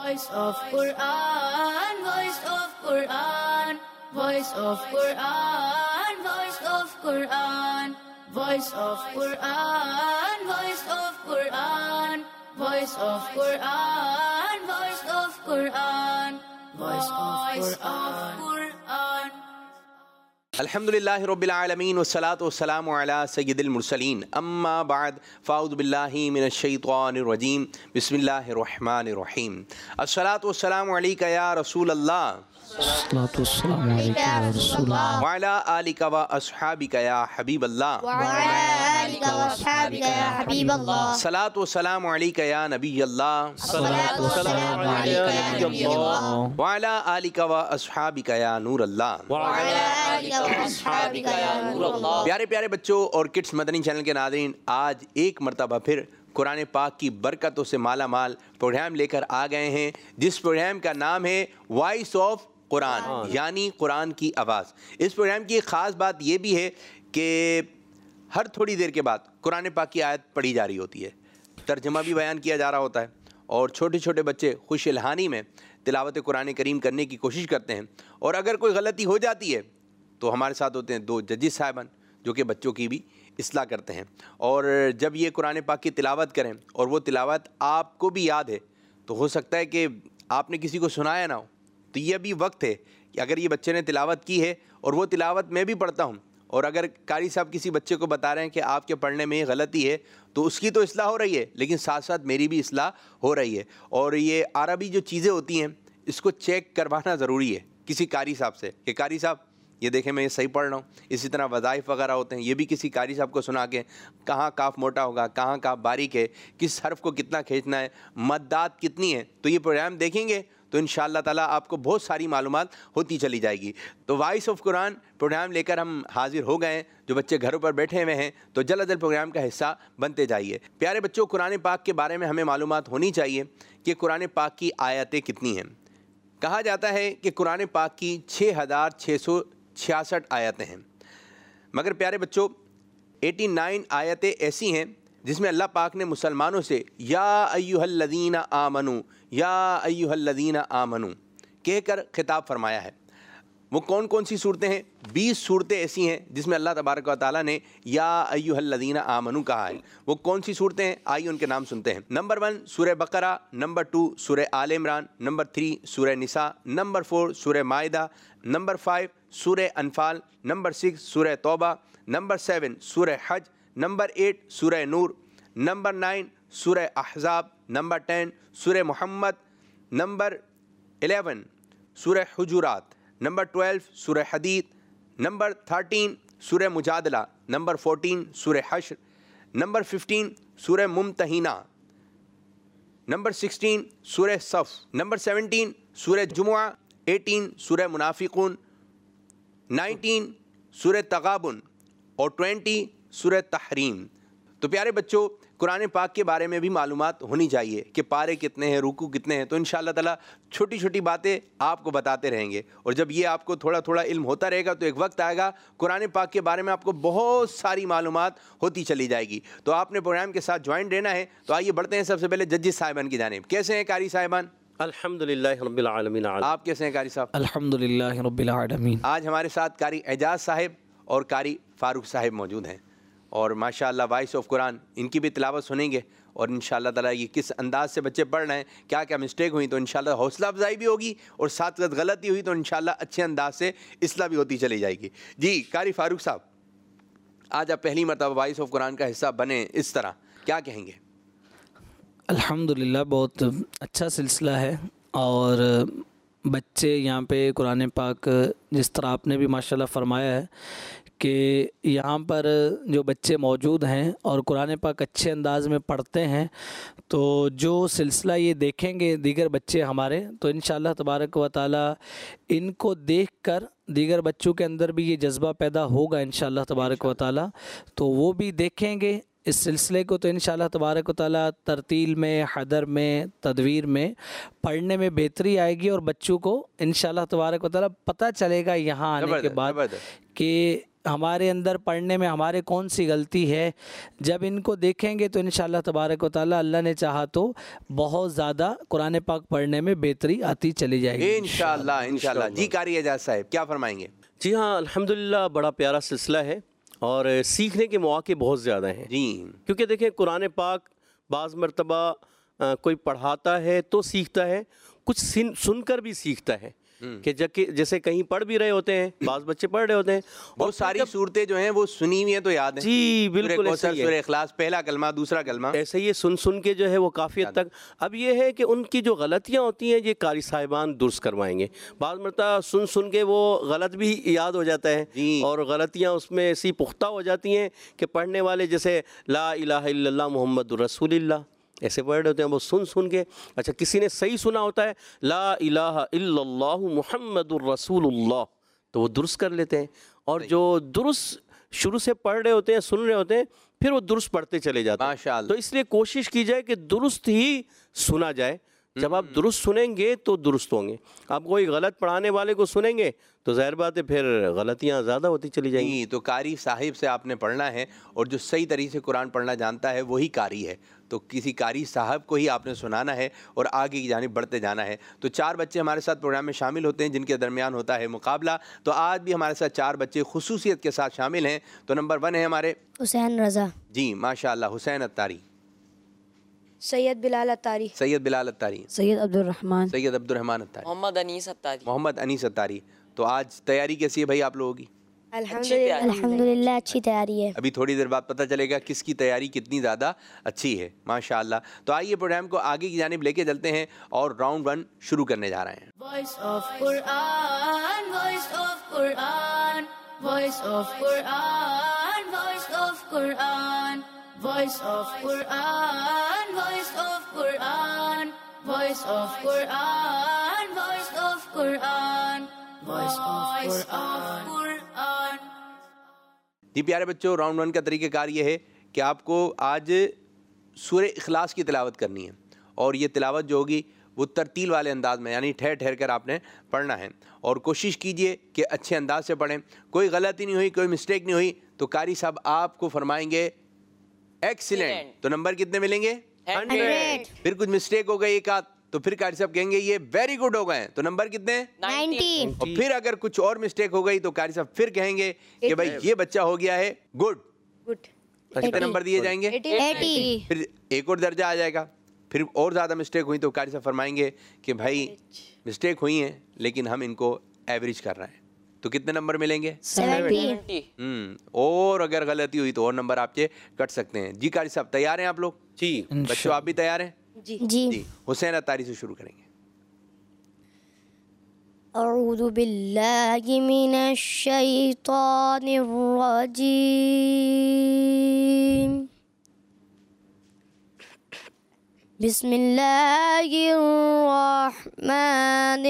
Voice of Quran, Voice of Quran, Voice of Quran, Voice of Quran, Voice of Quran, Voice of Quran, Voice of Quran, Voice of Quran, Voice of Quran. الحمدللہ رب العالمین والصلاة والسلام علی سید المرسلین اما بعد فاعوذ باللہ من الشیطان الرجیم بسم اللہ الرحمن الرحیم الصلاة والسلام علیکہ یا رسول اللہ الصلاة والسلام علیکہ یا رسول اللہ وعلی آلکہ و اصحابکہ یا حبیب اللہ الصلاة والسلام علیکہ یا نبی اللہ وعلی آلکہ و اصحابکہ یا نور اللہ پیارے پیارے بچوں اور کڈس مدنی چینل کے ناظرین، آج ایک مرتبہ پھر قرآن پاک کی برکتوں سے مالا مال پروگرام لے کر آ گئے ہیں، جس پروگرام کا نام ہے وائس آف قرآن، یعنی قرآن کی آواز۔ اس پروگرام کی ایک خاص بات یہ بھی ہے کہ ہر تھوڑی دیر کے بعد قرآن پاک کی آیت پڑھی جا رہی ہوتی ہے، ترجمہ بھی بیان کیا جا رہا ہوتا ہے، اور چھوٹے چھوٹے بچے خوش الحانی میں تلاوت قرآن کریم کرنے کی کوشش کرتے ہیں، اور اگر کوئی غلطی ہو جاتی ہے تو ہمارے ساتھ ہوتے ہیں دو ججز صاحبان جو کہ بچوں کی بھی اصلاح کرتے ہیں، اور جب یہ قرآن پاک کی تلاوت کریں اور وہ تلاوت آپ کو بھی یاد ہے تو ہو سکتا ہے کہ آپ نے کسی کو سنایا نہ ہو، تو یہ بھی وقت ہے کہ اگر یہ بچے نے تلاوت کی ہے اور وہ تلاوت میں بھی پڑھتا ہوں، اور اگر قاری صاحب کسی بچے کو بتا رہے ہیں کہ آپ کے پڑھنے میں یہ غلطی ہے تو اس کی تو اصلاح ہو رہی ہے، لیکن ساتھ ساتھ میری بھی اصلاح ہو رہی ہے، اور یہ عربی جو چیزیں ہوتی ہیں اس کو چیک کروانا ضروری ہے کسی قاری صاحب سے کہ قاری صاحب یہ دیکھیں میں یہ صحیح پڑھ رہا ہوں۔ اسی طرح وظائف وغیرہ ہوتے ہیں، یہ بھی کسی قاری صاحب کو سنا کے کہاں کاف موٹا ہوگا، کہاں کاف باریک ہے، کس حرف کو کتنا کھینچنا ہے، مدات کتنی ہے، تو یہ پروگرام دیکھیں گے تو انشاءاللہ تعالیٰ آپ کو بہت ساری معلومات ہوتی چلی جائے گی۔ تو وائس آف قرآن پروگرام لے کر ہم حاضر ہو گئے ہیں، جو بچے گھروں پر بیٹھے ہوئے ہیں تو جلد از جلد پروگرام کا حصہ بنتے جائیے۔ پیارے بچوں، قرآن پاک کے بارے میں ہمیں معلومات ہونی چاہیے کہ قرآن پاک کی آیتیں کتنی ہیں۔ کہا جاتا ہے کہ قرآن پاک کی 6666 آیتیں ہیں، مگر پیارے بچوں 89 آیتیں ایسی ہیں جس میں اللہ پاک نے مسلمانوں سے یا ایھا الذین آمنو یا ایھا الذین آمنو کہہ کر خطاب فرمایا ہے۔ وہ کون کون سی صورتیں ہیں؟ 20 صورتیں ایسی ہیں جس میں اللہ تبارک و تعالیٰ نے یا ایھا الذین آمنو کہا ہے۔ وہ کون سی صورتیں ہیں؟ آئیے ان کے نام سنتے ہیں۔ نمبر 1 سورہ بقرہ، نمبر 2 سورہ آل عمران، نمبر 3 سورہ نساء، نمبر 4 سورہ مائدہ، نمبر 5 سورہ انفال، نمبر 6 سورہ توبہ، نمبر 7 سورہ حج، نمبر 8 سورہ نور، نمبر 9 سورہ احزاب، نمبر 10 سورہ محمد، نمبر 11 سورہ حجرات، نمبر 12 سورہ حدید، نمبر 13 سورہ مجادلہ، نمبر 14 سورہ حشر، نمبر 15 سورہ ممتحنہ، نمبر 16 سورہ صف، نمبر 17 سورہ جمعہ، 18 سورہ منافقون، 19 سورہ تغابن، اور 20 سورہ تحریم۔ تو پیارے بچوں، قرآن پاک کے بارے میں بھی معلومات ہونی چاہیے کہ پارے کتنے ہیں، رکوع کتنے ہیں، تو انشاءاللہ تعالیٰ چھوٹی چھوٹی باتیں آپ کو بتاتے رہیں گے، اور جب یہ آپ کو تھوڑا تھوڑا علم ہوتا رہے گا تو ایک وقت آئے گا قرآن پاک کے بارے میں آپ کو بہت ساری معلومات ہوتی چلی جائے گی۔ تو آپ نے پروگرام کے ساتھ جوائن رہنا ہے۔ تو آئیے بڑھتے ہیں سب سے پہلے ججز صاحبان کی جانب۔ کیسے ہیں قاری صاحبان؟ الحمدللہ رب العالمین۔ آپ کیسے ہیں قاری صاحب؟ الحمدللہ رب العالمین۔ آج ہمارے ساتھ قاری اعجاز صاحب اور قاری فاروق صاحب موجود ہیں، اور ماشاءاللہ وائس آف قرآن ان کی بھی تلاوت سنیں گے، اور انشاءاللہ تعالیٰ یہ کس انداز سے بچے پڑھ رہے ہیں، کیا کیا مسٹیک ہوئی تو انشاءاللہ حوصلہ افزائی بھی ہوگی، اور ساتھ ساتھ غلطی ہوئی تو انشاءاللہ اچھے انداز سے اصلاح بھی ہوتی چلی جائے گی۔ جی قاری فاروق صاحب، آج آپ پہلی مرتبہ وائس آف قرآن کا حصہ بنے، اس طرح کیا کہیں گے؟ الحمدللہ بہت اچھا سلسلہ ہے، اور بچے یہاں پہ قرآن پاک جس طرح آپ نے بھی ماشاءاللہ فرمایا ہے کہ یہاں پر جو بچے موجود ہیں اور قرآن پاک اچھے انداز میں پڑھتے ہیں، تو جو سلسلہ یہ دیکھیں گے دیگر بچے ہمارے، تو انشاءاللہ تبارک و تعالیٰ ان کو دیکھ کر دیگر بچوں کے اندر بھی یہ جذبہ پیدا ہوگا انشاءاللہ تبارک و تعالیٰ، تو وہ بھی دیکھیں گے اس سلسلے کو، تو انشاءاللہ تبارک و تعالیٰ ترتیل میں، حدر میں، تدویر میں پڑھنے میں بہتری آئے گی، اور بچوں کو انشاءاللہ تبارک و تعالیٰ پتہ چلے گا یہاں آنے کے بعد کہ ہمارے اندر پڑھنے میں ہمارے کون سی غلطی ہے. جب ان کو دیکھیں گے تو انشاءاللہ تبارک و تعالی اللہ نے چاہا تو بہت زیادہ قرآن پاک پڑھنے میں بہتری آتی چلی جائے گی انشاءاللہ انشاءاللہ. جی قاری اعجاز صاحب کیا فرمائیں گے؟ جی ہاں، الحمدللہ بڑا پیارا سلسلہ ہے اور سیکھنے کے مواقع بہت زیادہ ہیں. جی کیونکہ دیکھیں قرآن پاک بعض مرتبہ کوئی پڑھاتا ہے تو سیکھتا ہے، کچھ سن کر بھی سیکھتا ہے کہ جیسے کہیں پڑھ بھی رہے ہوتے ہیں، بعض بچے پڑھ رہے ہوتے ہیں بہت ساری صورتیں جو ہیں وہ سنی ہوئی ہیں تو یاد ہیں. جی بالکل سورہ ایسا کوثر، ہی ہے. سورہ اخلاص، پہلا کلمہ، دوسرا کلمہ. ایسے ہی سن کے جو ہے وہ کافی حد تک. اب یہ ہے کہ ان کی جو غلطیاں ہوتی ہیں یہ قاری صاحبان درست کروائیں گے. بعض مرتبہ سن کے وہ غلط بھی یاد ہو جاتا ہے اور غلطیاں اس میں ایسی پختہ ہو جاتی ہیں کہ پڑھنے والے جیسے لا الہ الا اللہ محمد رسول اللہ ایسے ورڈ ہوتے ہیں، وہ سن کے اچھا کسی نے صحیح سنا ہوتا ہے لا الہ الا اللہ محمد الرسول اللہ تو وہ درست کر لیتے ہیں. اور جو درست شروع سے پڑھ رہے ہوتے ہیں، سن رہے ہوتے ہیں، پھر وہ درست پڑھتے چلے جاتے ہیں. ماشاءاللہ. تو اس لیے کوشش کی جائے کہ درست ہی سنا جائے. جب آپ درست سنیں گے تو درست ہوں گے. آپ کوئی غلط پڑھانے والے کو سنیں گے تو ظاہر بات ہے پھر غلطیاں زیادہ ہوتی چلی جائیں گی. تو قاری صاحب سے آپ نے پڑھنا ہے اور جو صحیح طریقے سے قرآن پڑھنا جانتا ہے وہی قاری ہے. تو کسی قاری صاحب کو ہی آپ نے سنانا ہے اور آگے کی جانب بڑھتے جانا ہے. تو 4 بچے ہمارے ساتھ پروگرام میں شامل ہوتے ہیں جن کے درمیان ہوتا ہے مقابلہ. تو آج بھی ہمارے ساتھ 4 بچے خصوصیت کے ساتھ شامل ہیں. تو نمبر 1 ہے ہمارے حسین رضا، جی ماشاءاللہ حسین اتاری، سید بلال اتاری، سید بلال اتاری، سید عبد الرحمن، سید عبد الرحمن اتاری، محمد انیس اتاری. محمد انیس اتاری. تو آج تیاری کیسی ہے بھائی آپ لوگوں کی؟ الحمدللہ اچھی تیاری ہے. ابھی تھوڑی دیر بعد پتہ چلے گا کس کی تیاری کتنی زیادہ اچھی ہے. ماشاءاللہ. تو آئیے پروگرام کو آگے کی جانب لے کے چلتے ہیں اور راؤنڈ 1 شروع کرنے جا رہے ہیں. Voice of Quran, voice of Quran, voice of Quran, voice of Quran, voice of Quran, voice of Quran, voice of Quran, voice of Quran, voice of Quran. جی پیارے بچوں، راؤنڈ 1 کا طریقہ کار یہ ہے کہ آپ کو آج سورہ اخلاص کی تلاوت کرنی ہے اور یہ تلاوت جو ہوگی وہ ترتیل والے انداز میں یعنی ٹھہر ٹھہر کر آپ نے پڑھنا ہے. اور کوشش کیجئے کہ اچھے انداز سے پڑھیں. کوئی غلطی نہیں ہوئی، کوئی مسٹیک نہیں ہوئی تو قاری صاحب آپ کو فرمائیں گے ایکسیلنٹ. تو نمبر کتنے ملیں گے؟ 100. پھر کچھ مسٹیک ہو گئی ایک آدھ تو پھر قاری صاحب کہیں گے یہ ویری گڈ ہو گئے تو نمبر کتنے ہیں؟ 90. اور پھر اگر کچھ اور مسٹیک ہو گئی تو قاری صاحب پھر کہیں گے کہ بھائی یہ بچہ ہو گیا ہے گڈ. کتنے نمبر دیے جائیں گے؟ 80. پھر ایک اور درجہ آ جائے گا. پھر اور زیادہ مسٹیک ہوئی تو قاری صاحب فرمائیں گے کہ بھائی مسٹیک ہوئی ہیں لیکن ہم ان کو ایوریج کر رہے ہیں. تو کتنے نمبر ملیں گے؟ 70. اور اگر غلطی ہوئی تو اور نمبر آپ کے کٹ سکتے ہیں. جی قاری صاحب تیار ہیں آپ لوگ؟ جی بچوں آپ بھی تیار ہیں؟ جی. جی حسین اتاری سے شروع کریں گے. اعوذ باللہ من الشیطان الرجیم. بسم اللہ الرحمن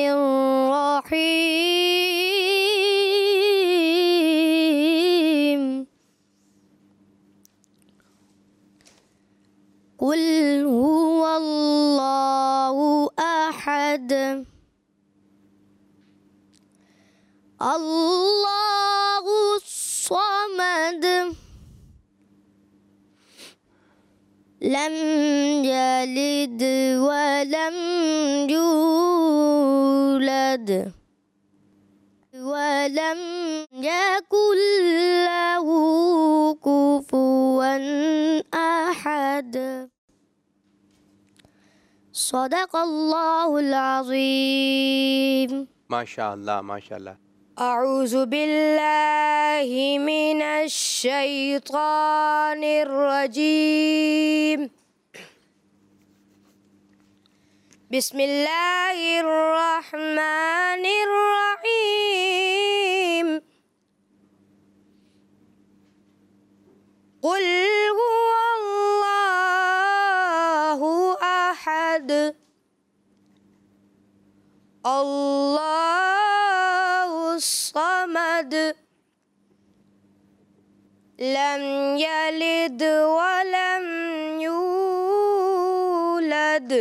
الرحیم. قل هو اللہ احد اللہ الصمد لم یلد ولم یولد ولم یکن له کفوا احد. صدق اللہ العظیم. ماشاءاللہ ماشاءاللہ. اعوذ باللہ من الشیطان الرجیم. بسم اللہ الرحمن الرحیم. قل هو اللہ احد اللہ الصمد لم یلد ولم یولد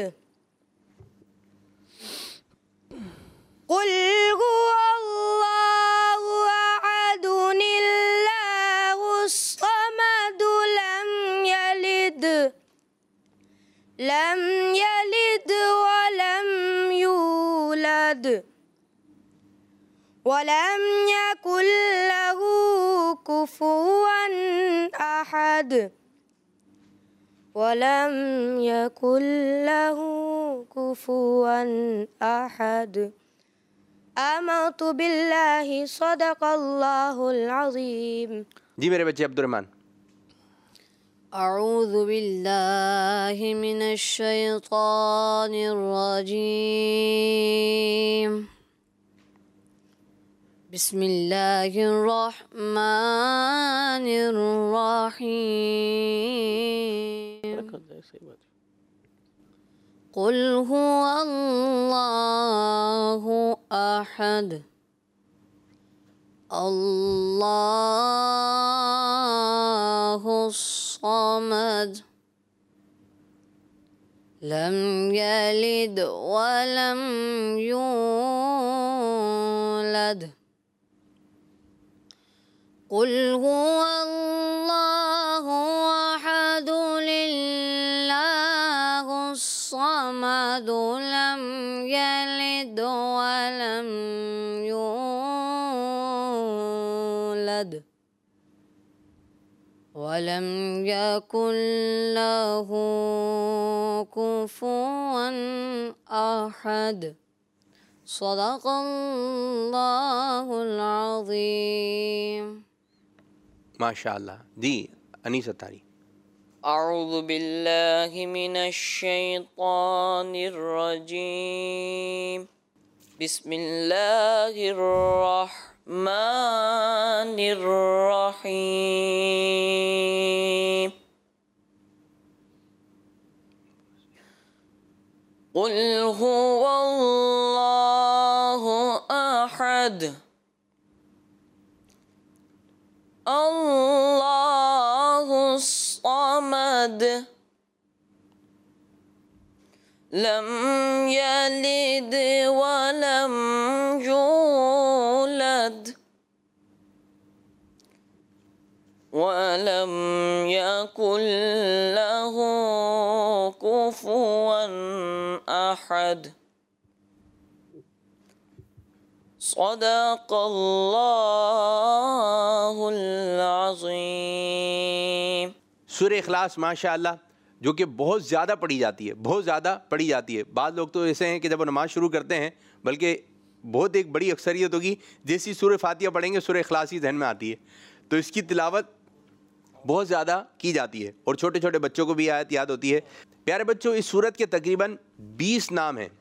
قل هو اللہ احد الصمد ولم يكن له كفوا أحد ولم يكن له كفوا أحد آمنت بالله صدق الله العظيم. جی میرے بچے عبد الرحمن. اعوذ باللہ من الشیطان الرجیم بسم اللہ الرحمن الرحیم قل هو اللہ احد اللہ الصمد لم يلد ولم يولد قل هو الله أحد لله الصمد لم يلد ولم يولد ولم يكن له كفوا أحد صدق الله العظيم. ماشاء اللہ. جی انیس اتاری. اعوذ باللہ من الشیطان الرجیم بسم اللہ الرحمن الرحیم قل هو اللہ احد اللہ الصمد لم يلد ولم يولد ولم يكن له كفوا أحد صدق اللہ العظیم. سورہ اخلاص ماشاء اللہ جو کہ بہت زیادہ پڑھی جاتی ہے، بہت زیادہ پڑھی جاتی ہے. بعض لوگ تو ایسے ہیں کہ جب وہ نماز شروع کرتے ہیں، بلکہ بہت ایک بڑی اکثریت ہوگی جیسی سورہ فاتحہ پڑھیں گے سورہ اخلاص ہی ذہن میں آتی ہے، تو اس کی تلاوت بہت زیادہ کی جاتی ہے اور چھوٹے چھوٹے بچوں کو بھی آیت یاد ہوتی ہے. پیارے بچوں، اس سورت کے تقریباً 20 نام ہیں.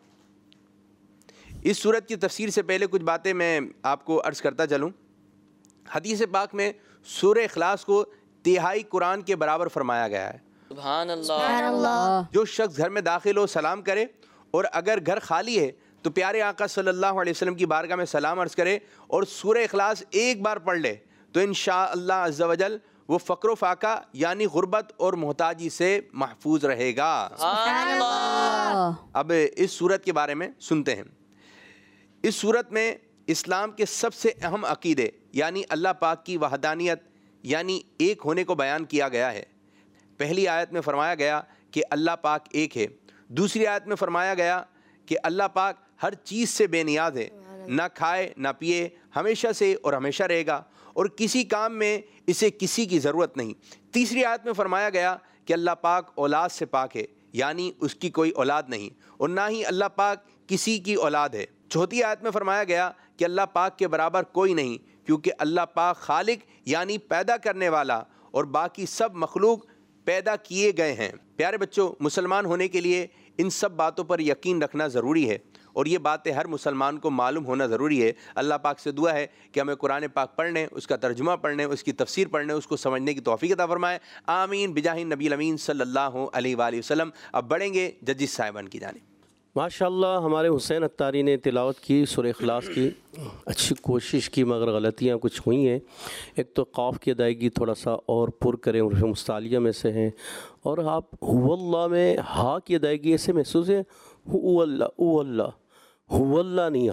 اس سورت کی تفسیر سے پہلے کچھ باتیں میں آپ کو عرض کرتا چلوں. حدیث پاک میں سورہ اخلاص کو تہائی قرآن کے برابر فرمایا گیا ہے. سبحان اللہ. جو شخص گھر میں داخل ہو سلام کرے، اور اگر گھر خالی ہے تو پیارے آقا صلی اللہ علیہ وسلم کی بارگاہ میں سلام عرض کرے اور سورہ اخلاص ایک بار پڑھ لے تو انشاءاللہ عز و جل وہ فقر و فاقہ یعنی غربت اور محتاجی سے محفوظ رہے گا. سبحان اللہ. اب اس سورت کے بارے میں سنتے ہیں. اس سورت میں اسلام کے سب سے اہم عقیدے یعنی اللہ پاک کی وحدانیت یعنی ایک ہونے کو بیان کیا گیا ہے. پہلی آیت میں فرمایا گیا کہ اللہ پاک ایک ہے. دوسری آیت میں فرمایا گیا کہ اللہ پاک ہر چیز سے بے نیاز ہے، نہ کھائے نہ پیے، ہمیشہ سے اور ہمیشہ رہے گا، اور کسی کام میں اسے کسی کی ضرورت نہیں. تیسری آیت میں فرمایا گیا کہ اللہ پاک اولاد سے پاک ہے، یعنی اس کی کوئی اولاد نہیں، اور نہ ہی اللہ پاک کسی کی اولاد ہے. چوتھی آیت میں فرمایا گیا کہ اللہ پاک کے برابر کوئی نہیں، کیونکہ اللہ پاک خالق یعنی پیدا کرنے والا اور باقی سب مخلوق پیدا کیے گئے ہیں. پیارے بچوں، مسلمان ہونے کے لیے ان سب باتوں پر یقین رکھنا ضروری ہے، اور یہ باتیں ہر مسلمان کو معلوم ہونا ضروری ہے. اللہ پاک سے دعا ہے کہ ہمیں قرآن پاک پڑھنے، اس کا ترجمہ پڑھنے، اس کی تفسیر پڑھنے، اس کو سمجھنے کی توفیق عطا فرمائے. آمین بجاہ نبی الامین صلی اللہ علیہ وآلہ وسلم. اب بڑھیں گے ججز صاحبان کی جانب. ماشاءاللہ ہمارے حسین اتاری نے تلاوت کی سورہ اخلاص کی، اچھی کوشش کی، مگر غلطیاں کچھ ہوئی ہیں. ایک تو قاف کی ادائیگی تھوڑا سا اور پر کریں، حروف مستعلیہ میں سے ہیں، اور آپ هو اللہ میں ہا کی ادائیگی ایسے محسوس ہے هو اللہ، او اللہ، هو اللہ نہیں،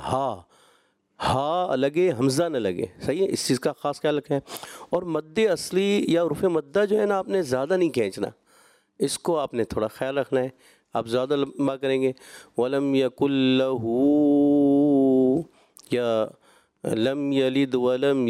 ہا لگے، حمزہ نہ لگے. صحیح ہے، اس چیز کا خاص خیال رکھیں. اور مد اصلی یا حروف مدہ جو ہے نا، آپ نے زیادہ نہیں کھینچنا، اس کو آپ نے تھوڑا خیال رکھنا ہے. آپ زیادہ لمبا کریں گے وَلَمْ يَكُنْ لَهُ یا لم یلد ولم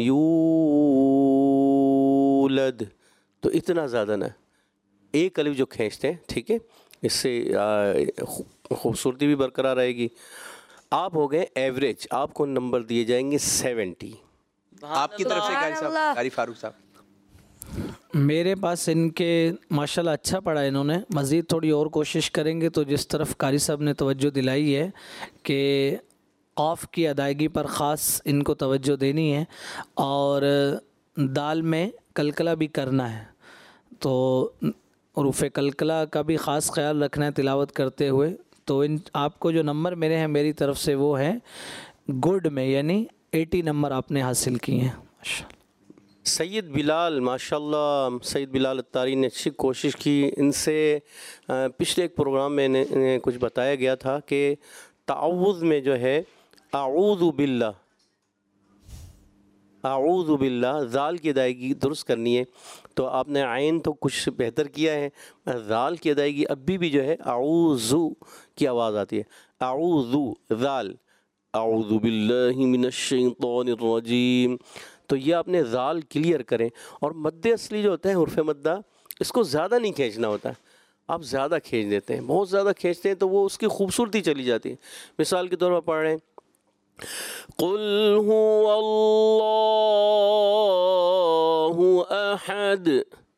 یولد، تو اتنا زیادہ نہ، ایک الف جو کھینچتے ہیں، ٹھیک ہے، اس سے خوبصورتی بھی برقرار رہے گی۔ آپ ہو گئے ایوریج، آپ کو نمبر دیے جائیں گے 70۔ آپ کی طرف سے قاری صاحب، قاری فاروق صاحب۔ میرے پاس ان کے ماشاءاللہ اچھا پڑھا انہوں نے، مزید تھوڑی اور کوشش کریں گے تو جس طرف قاری صاحب نے توجہ دلائی ہے کہ قاف کی ادائیگی پر خاص ان کو توجہ دینی ہے، اور دال میں قلقلہ بھی کرنا ہے، تو حروف قلقلہ کا بھی خاص خیال رکھنا ہے تلاوت کرتے ہوئے۔ تو ان آپ کو جو نمبر ملے ہیں میری طرف سے وہ ہیں گڈ میں، یعنی 80 نمبر آپ نے حاصل کیے ہیں ماشاءاللہ۔ سید بلال، ماشاءاللہ سید بلال اتاری نے اچھی کوشش کی۔ ان سے پچھلے ایک پروگرام میں نے کچھ بتایا گیا تھا کہ تعوذ میں جو ہے اعوذ باللہ، اعوذ باللہ، ذال کی ادائیگی درست کرنی ہے، تو آپ نے عین تو کچھ بہتر کیا ہے، ذال کی ادائیگی ابھی بھی جو ہے اعوذ کی آواز آتی ہے، اعوذ، ذال، اعوذ باللہ من الشیطان الرجیم، تو یہ آپ نے ذال کلیئر کریں۔ اور مد اصلی جو ہوتا ہے حرف مدہ، اس کو زیادہ نہیں کھینچنا ہوتا ہے، آپ زیادہ کھینچ دیتے ہیں، بہت زیادہ کھینچتے ہیں تو وہ اس کی خوبصورتی چلی جاتی ہے۔ مثال کے طور پر پڑھ رہے ہیں قل هو اللہ احد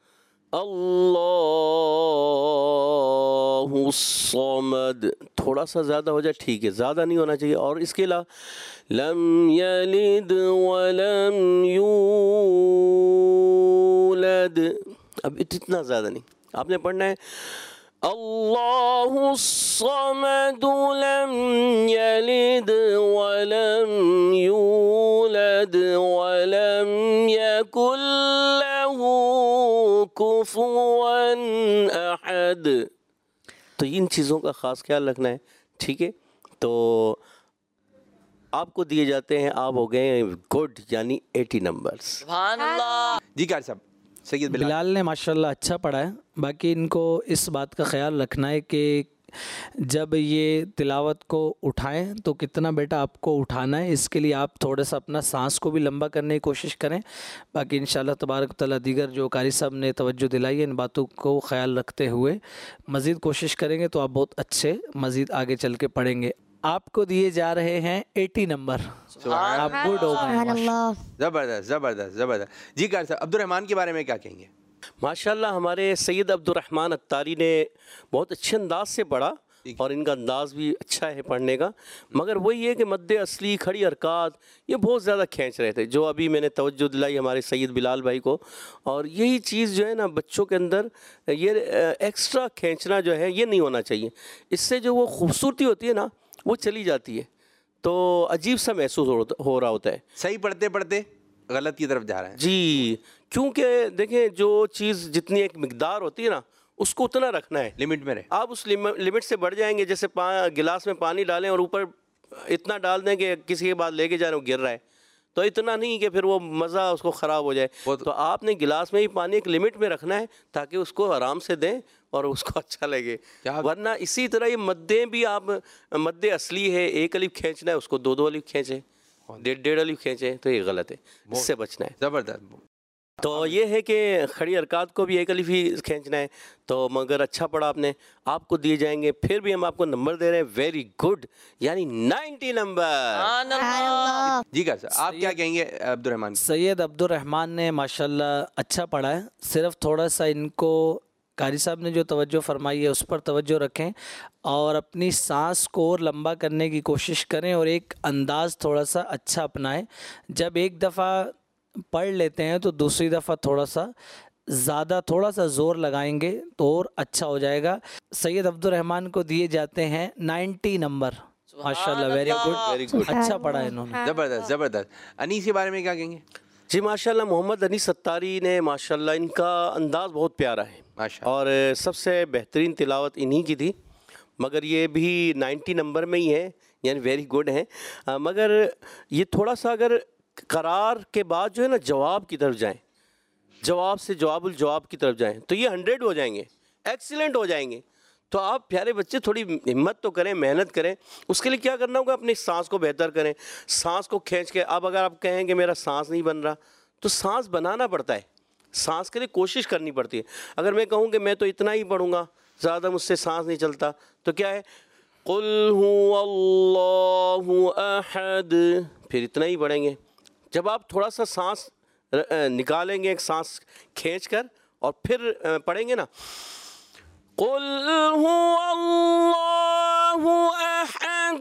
اللہ الصمد، تھوڑا سا زیادہ ہو جائے ٹھیک ہے، زیادہ نہیں ہونا چاہیے۔ اور اس کے علاوہ لم یلد ولم یولد، اب اتنا زیادہ نہیں، آپ نے پڑھنا ہے اللہ الصمد لم یلد ولم یولد ولم یکن لہ کفوا احد، تو ان چیزوں کا خاص خیال رکھنا ہے، ٹھیک ہے۔ تو آپ کو دیے جاتے ہیں، آپ ہو گئے گڈ، یعنی 80 نمبرز۔ سبحان اللہ۔ جی قاری صاحب، سید بلال۔ بلال نے ماشاءاللہ اچھا پڑھا ہے، باقی ان کو اس بات کا خیال رکھنا ہے کہ جب یہ تلاوت کو اٹھائیں تو کتنا بیٹا آپ کو اٹھانا ہے، اس کے لیے آپ تھوڑا سا اپنا سانس کو بھی لمبا کرنے کی کوشش کریں۔ باقی انشاءاللہ تبارک تعالیٰ دیگر جو قاری صاحب نے توجہ دلائی ہے ان باتوں کو خیال رکھتے ہوئے مزید کوشش کریں گے تو آپ بہت اچھے مزید آگے چل کے پڑھیں گے۔ آپ کو دیے جا رہے ہیں 80 نمبر، آپ گڈ ہو گئے۔ زبردست زبردست زبردست۔ جی قاری صاحب، عبد الرحمن کے بارے میں کیا کہیں گے؟ ماشاءاللہ ہمارے سید عبد الرحمن اتاری نے بہت اچھے انداز سے پڑھا، اور ان کا انداز بھی اچھا ہے پڑھنے کا، مگر وہی ہے کہ مد اصلی، کھڑی حرکات یہ بہت زیادہ کھینچ رہے تھے، جو ابھی میں نے توجہ دلائی ہمارے سید بلال بھائی کو۔ اور یہی چیز جو ہے نا بچوں کے اندر، یہ ایکسٹرا کھینچنا جو ہے یہ نہیں ہونا چاہیے، اس سے جو وہ خوبصورتی ہوتی ہے نا وہ چلی جاتی ہے، تو عجیب سا محسوس ہو رہا ہوتا ہے۔ صحیح پڑھتے پڑھتے غلط کی طرف جا رہے ہیں۔ جی، کیونکہ دیکھیں جو چیز جتنی ایک مقدار ہوتی ہے نا اس کو اتنا رکھنا ہے، لمٹ میں رہے۔ آپ اس لمٹ سے بڑھ جائیں گے، جیسے گلاس میں پانی ڈالیں اور اوپر اتنا ڈال دیں کہ کسی کے بعد لے کے جا رہے ہو گر رہا ہے، تو اتنا نہیں کہ پھر وہ مزہ اس کو خراب ہو جائے۔ تو آپ نے گلاس میں ہی پانی ایک لمٹ میں رکھنا ہے تاکہ اس کو آرام سے دیں اور اس کو اچھا لگے، ورنہ اسی طرح یہ مدیں بھی، آپ مد اصلی ہے ایک الف کھینچنا ہے، اس کو 2 الف کھینچیں، 1.5 الف کھینچیں، تو یہ غلط ہے، اس سے بچنا ہے۔ زبردست۔ تو یہ ہے کہ کھڑی حرکات کو بھی ایک الف ہی کھینچنا ہے، تو مگر اچھا پڑھا آپ نے، آپ کو دیے جائیں گے، پھر بھی ہم آپ کو نمبر دے رہے ہیں ویری گڈ، یعنی 90 نمبر۔ سبحان اللہ۔ جی قاری صاحب، آپ کیا کہیں گے عبد الرحمن؟ سید عبد الرحمن نے ماشاءاللہ اچھا پڑھا ہے، صرف تھوڑا سا ان کو قاری صاحب نے جو توجہ فرمائی ہے اس پر توجہ رکھیں، اور اپنی سانس کو اور لمبا کرنے کی کوشش کریں، اور ایک انداز تھوڑا سا اچھا اپنائیں۔ جب ایک دفعہ پڑھ لیتے ہیں تو دوسری دفعہ تھوڑا سا زور لگائیں گے تو اور اچھا ہو جائے گا۔ سید عبد الرحمن کو دیے جاتے ہیں 90 نمبر، ماشاءاللہ ویری گڈ، اچھا پڑھا انہوں نے۔ زبردست زبردست۔ انیس کے بارے میں کیا کہیں گے؟ جی ماشاءاللہ محمد انیس اتاری نے ماشاءاللہ ان کا انداز بہت پیارا ہے، اور سب سے بہترین تلاوت انہی کی تھی، مگر یہ بھی 90 نمبر میں ہی ہے، یعنی ویری گڈ ہیں، مگر یہ تھوڑا سا اگر قرار کے بعد جو ہے نا جواب کی طرف جائیں، جواب سے جواب الجواب کی طرف جائیں تو یہ 100 ہو جائیں گے، ایکسیلنٹ ہو جائیں گے۔ تو آپ پیارے بچے تھوڑی ہمت تو کریں، محنت کریں. اس کے لیے کیا کرنا ہوگا؟ اپنی سانس کو بہتر کریں، سانس کو کھینچ کے. اب اگر آپ کہیں کہ میرا سانس نہیں بن رہا تو سانس بنانا پڑتا ہے، سانس کے لیے کوشش کرنی پڑتی ہے. اگر میں کہوں کہ میں تو اتنا ہی پڑھوں گا، زیادہ مجھ سے سانس نہیں چلتا، تو کیا ہے؟ قل هو اللہ احد، پھر اتنا ہی پڑھیں گے. جب آپ تھوڑا سا سانس نکالیں گے، ایک سانس کھینچ کر، اور پھر پڑھیں گے نا، قل هو اللہ احد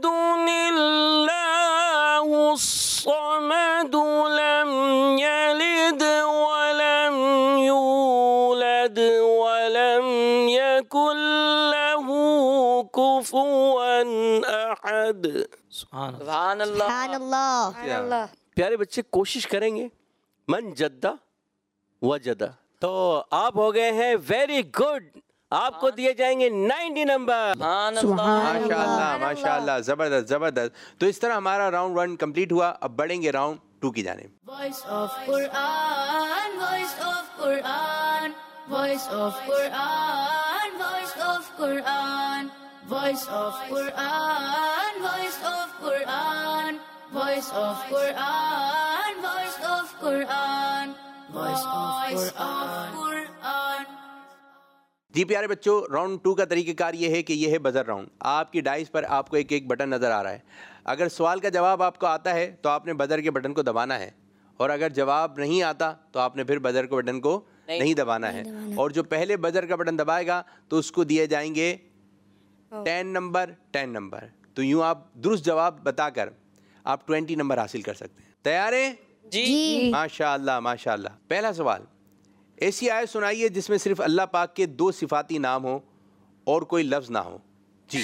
اللہ الصمد لم یلد ولم یولد ولم یکن له کفوا احد. سبحان اللہ. سبحان اللہ. پیارے بچے کوشش کریں گے. من جدہ وجدہ. تو آپ ہو گئے ہیں ویری گڈ. آپ کو دیے جائیں گے 90 نمبر. ماشاءاللہ ماشاءاللہ، زبردست زبردست. تو اس طرح ہمارا راؤنڈ 1 کمپلیٹ ہوا. اب بڑھیں گے راؤنڈ 2 کی جانب. Voice of Quran, voice of Quran, voice of Quran, voice of Quran, voice of Quran, voice of Quran, voice of Quran, voice of Quran, voice of Quran. جی پیارے بچوں، راؤنڈ 2 کا طریقہ کار یہ ہے کہ یہ ہے بزر راؤنڈ. آپ کی ڈائس پر آپ کو ایک ایک بٹن نظر آ رہا ہے. اگر سوال کا جواب آپ کو آتا ہے تو آپ نے بزر کے بٹن کو دبانا ہے، اور اگر جواب نہیں آتا تو آپ نے پھر بزر کے بٹن کو نہیں دبانا ہے. اور جو پہلے بزر کا بٹن دبائے گا تو اس کو دیے جائیں گے 10 نمبر 10 نمبر. تو یوں آپ درست جواب بتا کر آپ 20 نمبر حاصل کر سکتے ہیں. تیار ہیں؟ جی. ماشاءاللہ ماشاءاللہ. پہلا سوال، ایسی آیت سنائیے جس میں صرف اللہ پاک کے 2 صفاتی نام ہوں اور کوئی لفظ نہ ہو. جی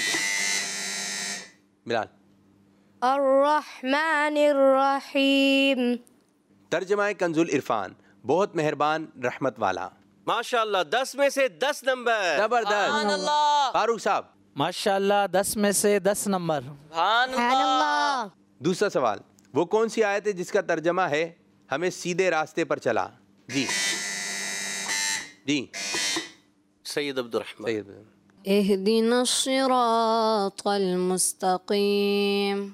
بلال. الرحمن الرحیم. ترجمہ کنز العرفان، بہت مہربان رحمت والا. ماشاءاللہ 10 میں سے 10 نمبر. زبردست. فاروق صاحب. ماشاءاللہ 10 میں سے 10 نمبر. سبحان اللہ. دوسرا سوال، وہ کون سی آیت ہے جس کا ترجمہ ہے ہمیں سیدھے راستے پر چلا؟ جی جی سید عبد الرحمن. سید. اهدنا الصراط المستقیم.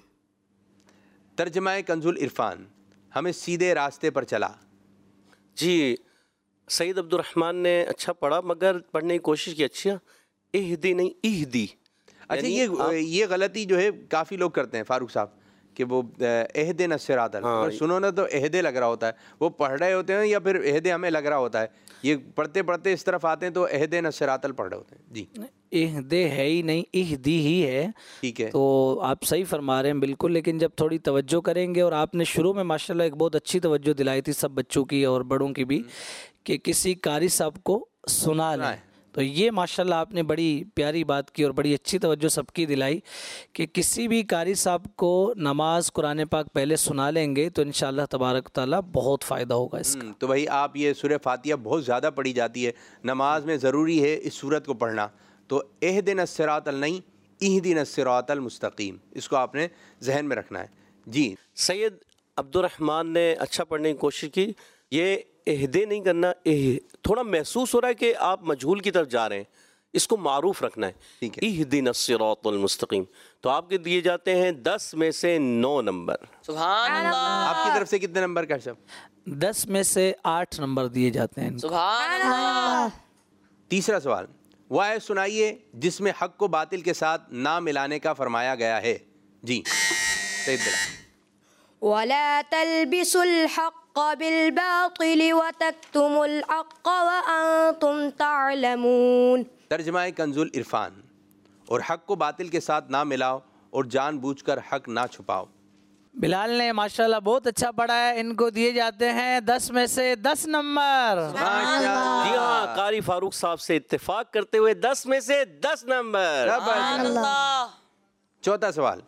ترجمہ کنز العرفان، ہمیں سیدھے راستے پر چلا. جی سید عبد الرحمن نے اچھا پڑھا، مگر پڑھنے کی کوشش کی. اچھا اہدی نہیں اہدی. اچھا یہ غلطی جو ہے کافی لوگ کرتے ہیں فاروق صاحب، کہ وہ اہدنا الصراط، سنو نا تو اہدے لگ رہا ہوتا ہے. وہ پڑھ رہے ہوتے ہیں یا پھر اہدے ہمیں لگ رہا ہوتا ہے. یہ پڑھتے پڑھتے اس طرف آتے ہیں تو اہدنا الصراط پڑھ رہے ہوتے ہیں. جی اہدے ہے ہی نہیں، اہدی ہی ہے. ٹھیک ہے. تو آپ صحیح فرما رہے ہیں بالکل، لیکن جب تھوڑی توجہ کریں گے، اور آپ نے شروع میں ماشاءاللہ ایک بہت اچھی توجہ دلائی تھی سب بچوں کی اور بڑوں کی بھی، کہ کسی قاری صاحب کو سنا لیں. تو یہ ماشاءاللہ آپ نے بڑی پیاری بات کی اور بڑی اچھی توجہ سب کی دلائی کہ کسی بھی قاری صاحب کو نماز قرآن پاک پہلے سنا لیں گے تو انشاءاللہ تبارک تعالیٰ بہت فائدہ ہوگا اس کا. تو بھائی آپ یہ سورہ فاتحہ بہت زیادہ پڑھی جاتی ہے نماز میں، ضروری ہے اس سورت کو پڑھنا. تو اہدنا الصراط نہیں اہدنا الصراط المستقیم، اس کو آپ نے ذہن میں رکھنا ہے. جی سید عبد الرحمن نے اچھا پڑھنے کی کوشش کی. یہ اہدے نہیں کرنا، تھوڑا محسوس ہو رہا ہے کہ آپ مجہول کی طرف جا رہے ہیں، اس کو معروف رکھنا ہے. ٹھیک ہے. اہدنا الصراط المستقیم. تو آپ کے دیے جاتے ہیں 10 میں سے 9 نمبر. سبحان اللہ. آپ کی طرف سے کتنے نمبر کا سب؟ 10 میں سے 8 نمبر دیے جاتے ہیں. سبحان اللہ. تیسرا سوال، وہ آیت سنائیے جس میں حق کو باطل کے ساتھ نہ ملانے کا فرمایا گیا ہے. جی سید بلال. ولا تلبسوا الحق بالباطل وتكتموا الحق وأنتم تعلمون. ترجمہ کنز العرفان، اور حق کو باطل کے ساتھ نہ ملاؤ اور جان بوجھ کر حق نہ چھپاؤ. بلال نے ماشاءاللہ بہت اچھا پڑھا ہے. ان کو دیے جاتے ہیں 10 میں سے 10 نمبر. جی ہاں، قاری فاروق صاحب سے اتفاق کرتے ہوئے 10 میں سے 10 نمبر. سبحان اللہ. چوتھا سوال،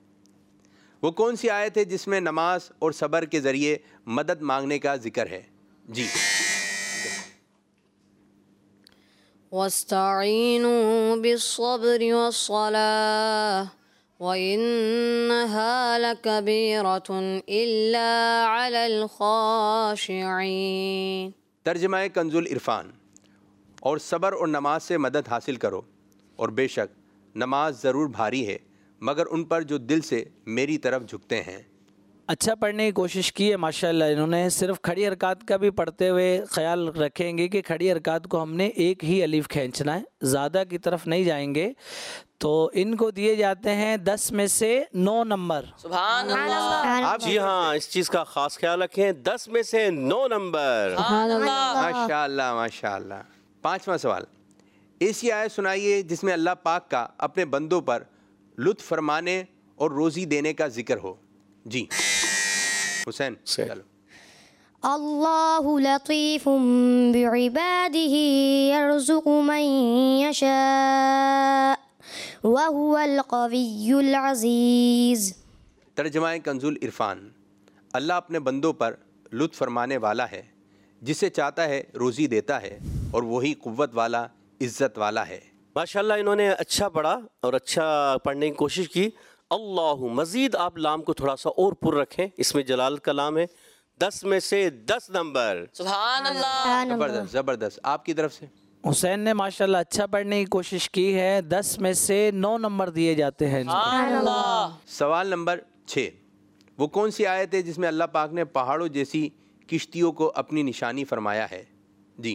وہ کون سی آیت ہے جس میں نماز اور صبر کے ذریعے مدد مانگنے کا ذکر ہے؟ جی واستعینوا بالصبر والصلاة وإنها لكبيرة إلا على الخاشعين. ترجمہ کنز العرفان، اور صبر اور نماز سے مدد حاصل کرو اور بے شک نماز ضرور بھاری ہے مگر ان پر جو دل سے میری طرف جھکتے ہیں۔ اچھا پڑھنے کی کوشش کی ہے ماشاءاللہ انہوں نے۔ صرف کھڑی حرکات کا بھی پڑھتے ہوئے خیال رکھیں گے کہ کھڑی حرکات کو ہم نے ایک ہی الف کھینچنا ہے، زیادہ کی طرف نہیں جائیں گے۔ تو ان کو دیے جاتے ہیں 10 میں سے 9 نمبر۔ سبحان اللہ، آپ جی ہاں، اس چیز کا خاص خیال رکھیں، 10 میں سے 9 نمبر۔ سبحان اللہ، ماشاء اللہ ماشاء اللہ۔ 5واں سوال، ایسی آیت سنائیے جس میں اللہ پاک کا اپنے بندوں پر لطف فرمانے اور روزی دینے کا ذکر ہو۔ جی حسین چلو۔ اللہ لطیف بعباده يرزق من يشاء وهو القوی العزیز۔ ترجمہ کنز العرفان، اللہ اپنے بندوں پر لطف فرمانے والا ہے، جسے چاہتا ہے روزی دیتا ہے اور وہی قوت والا عزت والا ہے۔ ماشاءاللہ انہوں نے اچھا پڑھا اور اچھا پڑھنے کی کوشش کی۔ اللہ، مزید آپ لام کو تھوڑا سا اور پر رکھیں، اس میں جلال کا لام ہے۔ 10 میں سے 10 نمبر۔ سبحان اللہ، زبردست زبردست۔ آپ کی طرف سے حسین نے ماشاءاللہ اچھا پڑھنے کی کوشش کی ہے، 10 میں سے 9 نمبر دیے جاتے ہیں۔ سبحان اللہ، سوال نمبر 6، وہ کون سی آیت ہے جس میں اللہ پاک نے پہاڑوں جیسی کشتیوں کو اپنی نشانی فرمایا ہے؟ جی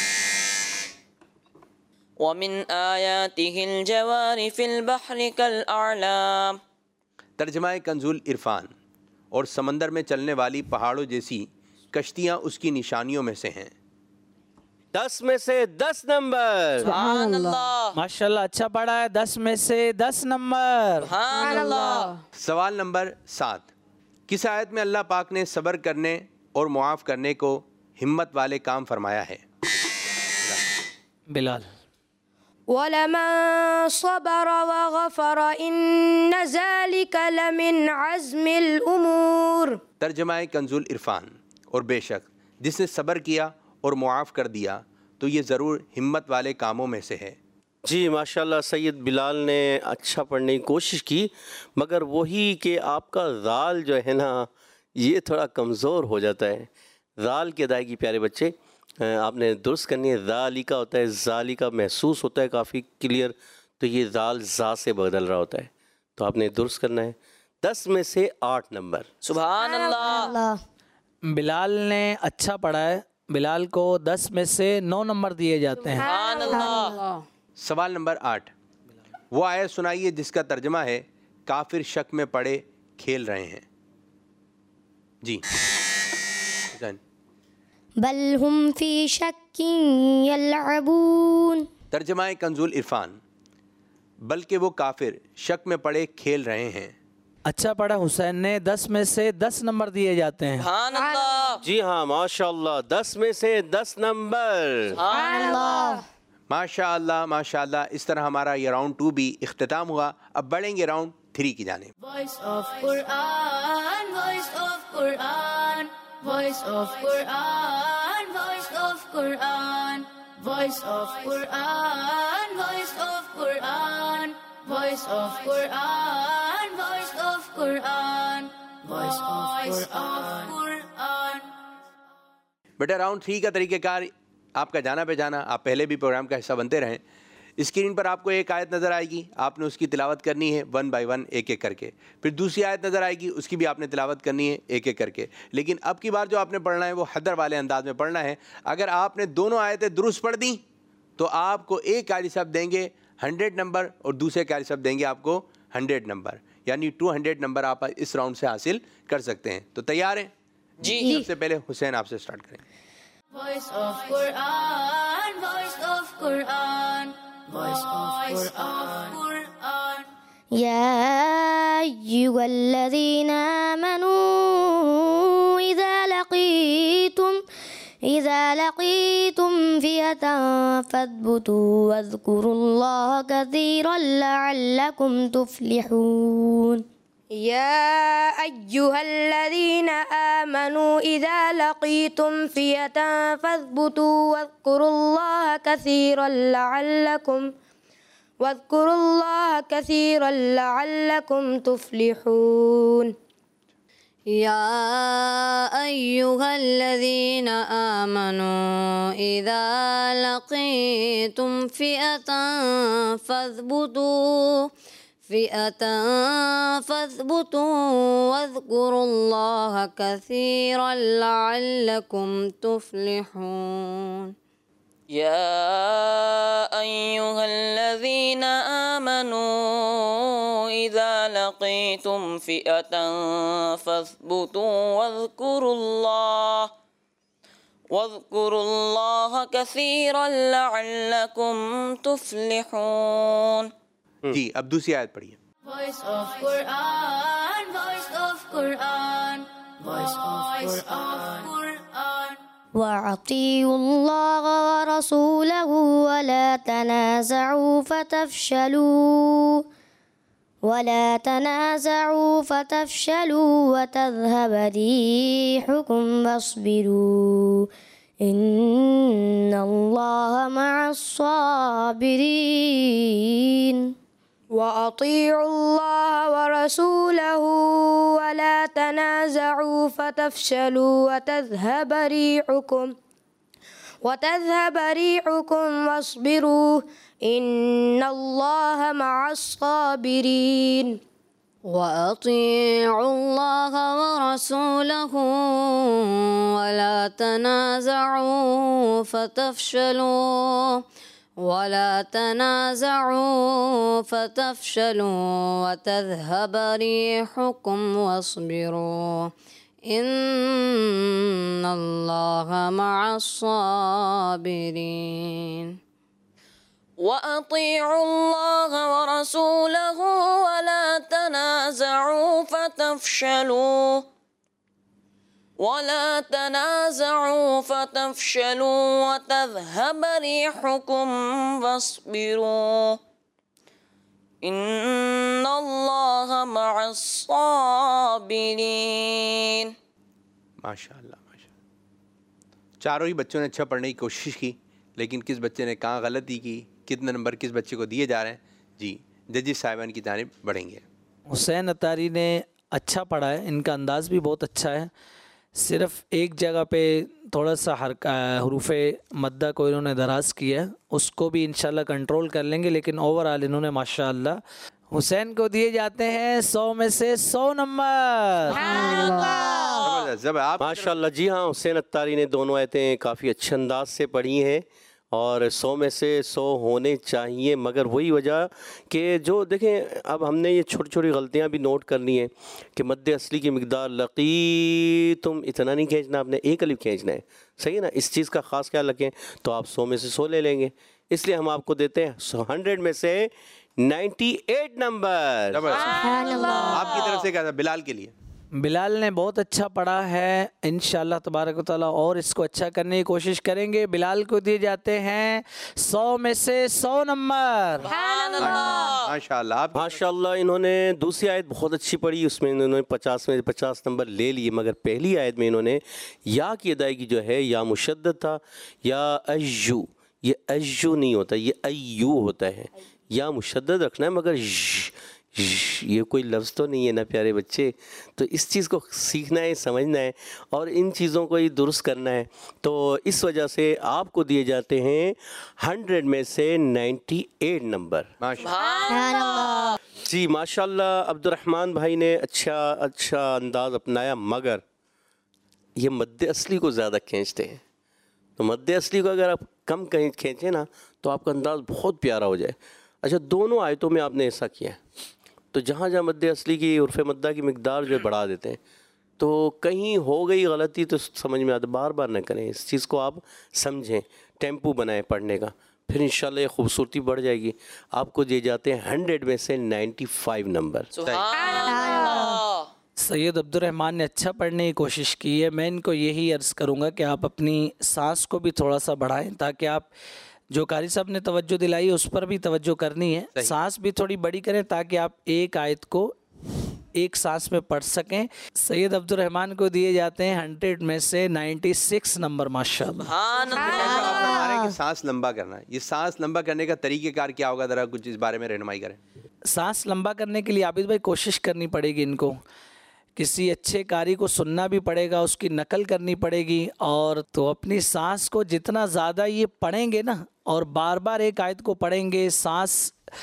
ومن آیاته الجوار فی البحر کالأعلام۔ ترجمہ کنز العرفان، اور سمندر میں چلنے والی پہاڑوں جیسی کشتیاں اس کی نشانیوں میں سے ہیں۔ 10 میں سے 10 نمبر۔ سبحان اللہ، ماشاءاللہ اچھا پڑھا ہے، 10 میں سے 10 نمبر۔ سبحان اللہ، سوال نمبر 7، کس آیت میں اللہ پاک نے صبر کرنے اور معاف کرنے کو ہمت والے کام فرمایا ہے؟ بلال۔ وَلَمَن صَبَرَ وَغَفَرَ إِنَّ ذَلِكَ لَمِنْ عَزْمِ الْأُمُورِ۔ ترجمہ کنز العرفان، اور بے شک جس نے صبر کیا اور معاف کر دیا تو یہ ضرور ہمت والے کاموں میں سے ہے۔ جی ماشاءاللہ سید بلال نے اچھا پڑھنے کی کوشش کی، مگر وہی کہ آپ کا ذال جو ہے نا یہ تھوڑا کمزور ہو جاتا ہے۔ ذال کی ادائیگی پیارے بچے آپ نے درست کرنی ہے۔ ذالی کا ہوتا ہے، ذالی کا محسوس ہوتا ہے کافی کلیئر، تو یہ ذال ذا سے بدل رہا ہوتا ہے، تو آپ نے درست کرنا ہے۔ 10 میں سے 8 نمبر۔ سبحان اللہ، بلال نے اچھا پڑھا ہے، بلال کو 10 میں سے 9 نمبر دیے جاتے ہیں۔ سبحان اللہ، سوال نمبر 8، وہ آیت سنائیے جس کا ترجمہ ہے کافر شک میں پڑے کھیل رہے ہیں۔ جی حسین۔ بل ہم فی شک یلعبون۔ ترجمہ کنز العرفان، بلکہ وہ کافر شک میں پڑے کھیل رہے ہیں۔ اچھا پڑھا حسین نے، 10 میں سے 10 نمبر دیے جاتے ہیں۔ سبحان اللہ، جی ہاں ماشاءاللہ 10 میں سے 10 نمبر۔ سبحان اللہ، ماشاء اللہ ماشاء اللہ۔ اس طرح ہمارا یہ راؤنڈ 2 بھی اختتام ہوا۔ اب بڑھیں گے راؤنڈ 3 کی جانب۔ Voice of Quran, voice of Quran, voice of Quran, voice of Quran, voice of Quran, voice of Quran, voice of Quran, voice of Quran, voice of Quran. بیٹا راؤنڈ 3 کا طریقہ کار آپ کا جانا پہ جانا، آپ پہلے بھی پروگرام کا حصہ بنتے رہیں۔ اسکرین پر آپ کو ایک آیت نظر آئے گی، آپ نے اس کی تلاوت کرنی ہے 1 بائی 1 ایک ایک کر کے۔ پھر دوسری آیت نظر آئے گی، اس کی بھی آپ نے تلاوت کرنی ہے ایک ایک کر کے۔ لیکن اب کی بار جو آپ نے پڑھنا ہے وہ حدر والے انداز میں پڑھنا ہے۔ اگر آپ نے دونوں آیتیں درست پڑھ دیں تو آپ کو ایک قاری صاحب دیں گے 100 نمبر اور دوسرے قاری صاحب دیں گے آپ کو 100 نمبر، یعنی 200 نمبر آپ اس راؤنڈ سے حاصل کر سکتے ہیں۔ تو تیار ہیں؟ جی سب سے پہلے حسین آپ سے سٹارٹ کریں۔ Voice of Quran, voice of Quran, voice of Quran. يا أيها الذين آمنوا إذا لقيتم فئة فاثبتوا واذكروا الله كثيرا لعلكم تفلحون. يا أيها الذين آمنوا إذا لقيتم فئة فاثبتوا واذكروا الله كثيرا لعلكم تفلحون. يا أيها الذين آمنوا إذا لقيتم فئة فاثبتوا واذكروا الله كثيرا لعلكم تفلحون. يا أيها الذين آمنوا إذا لقيتم فئة فاثبتوا واذكروا الله كثيرا لعلكم تفلحون. جی اب دوسری آیت پڑھیے. Voice of Quran, voice of Quran, voice of Quran. وَأَطِيعُوا اللَّهَ وَرَسُولَهُ وَلَا تَنَازَعُوا فَتَفْشَلُوا وَتَذْهَبَ رِيحُكُمْ وَاصْبِرُوا إِنَّ اللَّهَ مَعَ الصَّابِرِينَ. وَأَطِيعُوا اللَّهَ وَرَسُولَهُ وَلَا تَنَازَعُوا فَتَفْشَلُوا وَتَذْهَبَ رِيحُكُمْ وَاصْبِرُوا إِنَّ اللَّهَ مَعَ الصَّابِرِينَ. وأطيعوا الله ورسوله ولا تنازعوا فتفشلوا وتذهب ريحكم واصبروا إن الله مع الصابرين. وأطيعوا الله ورسوله ولا تنازعوا فتفشلوا وتذهب ريحكم واصبروا إن الله مع الصابرين. ماشاء اللہ ماشاء اللہ. چاروں ہی بچوں نے اچھا پڑھنے کی کوشش کی، لیکن کس بچے نے کہاں غلطی کی، کتنے نمبر کس بچے کو دیے جا رہے ہیں. جی ججز صاحبان کی جانب بڑھیں گے. حسین اتاری نے اچھا پڑھا ہے، ان کا انداز بھی بہت اچھا ہے. صرف ایک جگہ پہ تھوڑا سا حروف مدہ کو انہوں نے دراز کیا ہے، اس کو بھی انشاءاللہ کنٹرول کر لیں گے، لیکن اوورآل انہوں نے ماشاءاللہ. حسین کو دیے جاتے ہیں 100 میں سے 100 نمبر. ماشاء اللہ. جی ہاں، حسین اتاری نے دونوں آیتیں کافی اچھے انداز سے پڑھی ہیں اور 100 میں سے 100 ہونے چاہیے، مگر وہی وجہ کہ جو دیکھیں اب ہم نے یہ چھوٹی چھوٹی غلطیاں بھی نوٹ کرنی ہیں کہ مد اصلی کی مقدار لقیتم اتنا نہیں کھینچنا، آپ نے ایک الف کھینچنا ہے، صحیح ہے نا. اس چیز کا خاص خیال رکھیں تو آپ 100 میں سے 100 لے لیں گے. اس لیے ہم آپ کو دیتے ہیں 100 میں سے 98 نمبر. آپ کی طرف سے کیا تھا بلال کے لیے؟ بلال نے بہت اچھا پڑھا ہے، انشاءاللہ تبارک و تعالیٰ اور اس کو اچھا کرنے کی کوشش کریں گے. بلال کو دیے جاتے ہیں 100 میں سے 100 نمبر. ماشاءاللہ. ماشاءاللہ. انہوں نے دوسری آیت بہت اچھی پڑھی، اس میں انہوں نے 50 میں 50 نمبر لے لیے، مگر پہلی آیت میں انہوں نے یا کی ادائیگی جو ہے یا مشدد تھا یا ایو، یہ ایو نہیں ہوتا، یہ ایو ہوتا ہے. یا مشدد رکھنا ہے، مگر یہ کوئی لفظ تو نہیں ہے نا پیارے بچے. تو اس چیز کو سیکھنا ہے، سمجھنا ہے اور ان چیزوں کو ہی درست کرنا ہے. تو اس وجہ سے آپ کو دیے جاتے ہیں 100 میں سے 98 نمبر. جی ماشاءاللہ. عبد الرحمن بھائی نے اچھا انداز اپنایا، مگر یہ مد اصلی کو زیادہ کھینچتے ہیں. تو مد اصلی کو اگر آپ کم کھینچیں نا تو آپ کا انداز بہت پیارا ہو جائے. اچھا، دونوں آیتوں میں آپ نے ایسا کیا ہے، تو جہاں جہاں مد اصلی کی عرف مدہ کی مقدار جو بڑھا دیتے ہیں، تو کہیں ہو گئی غلطی تو سمجھ میں آتا، بار بار نہ کریں. اس چیز کو آپ سمجھیں، ٹیمپو بنائیں پڑھنے کا، پھر انشاءاللہ یہ خوبصورتی بڑھ جائے گی. آپ کو دیے جاتے ہیں 100 میں سے 95 نمبر. سید عبد الرحمن نے اچھا پڑھنے کی کوشش کی ہے. میں ان کو یہی عرض کروں گا کہ آپ اپنی سانس کو بھی تھوڑا سا بڑھائیں، تاکہ آپ جو قاری صاحب نے توجہ دلائی اس پر بھی توجہ کرنی ہے. سانس بھی تھوڑی بڑی کریں تاکہ آپ ایک آیت کو ایک سانس میں پڑھ سکیں. سید عبد الرحمن کو دیے جاتے ہیں 100 میں سے 96 نمبر. ماشاءاللہ. سانس لمبا کرنا ہے، یہ سانس لمبا کرنے کا طریقہ کار کیا ہوگا، ذرا کچھ اس بارے میں رہنمائی کریں. سانس لمبا کرنے کے لیے عابد بھائی کوشش کرنی پڑے گی ان کو کسی اچھے قاری کو سننا بھی پڑے گا، اس کی نقل کرنی پڑے گی، اور تو اپنی سانس کو جتنا زیادہ یہ پڑھیں گے نا اور بار بار ایک آیت کو پڑھیں گے، سانس